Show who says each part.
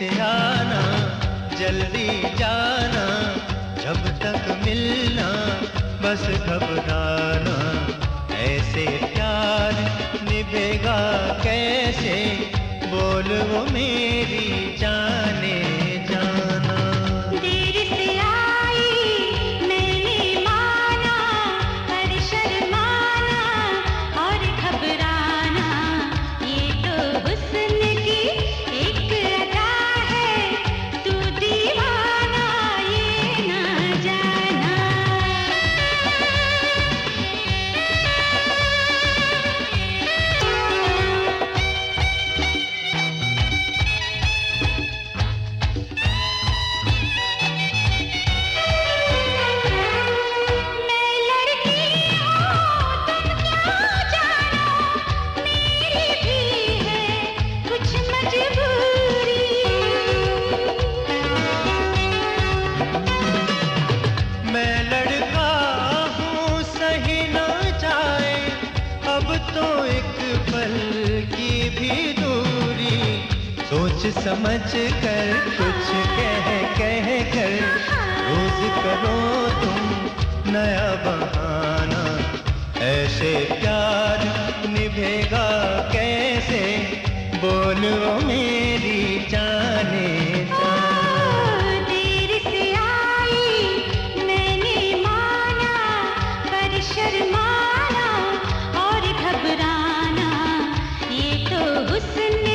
Speaker 1: से आना, जल्दी जाना, जब तक मिलना बस घबराना। ऐसे प्यार निभेगा कैसे, बोल वो मेरी जाने जाना।
Speaker 2: देर से आई मैंने माना, पर शर्माना और घबराना ये तो हुस्न की एक अदा है, तू दीवाना ये ना जाना।
Speaker 1: मैं लड़का हूँ सही ना जाए, अब तो एक पल की भी दूरी। सोच समझ कर कुछ कह कर रोज करो तुम नया बहाना। ऐसे प्यार निभेगा कैसे, बोलो मेरी जाने जाना।
Speaker 2: देर से आई मैंने माना, पर शर्माना और घबराना ये तो हुस्न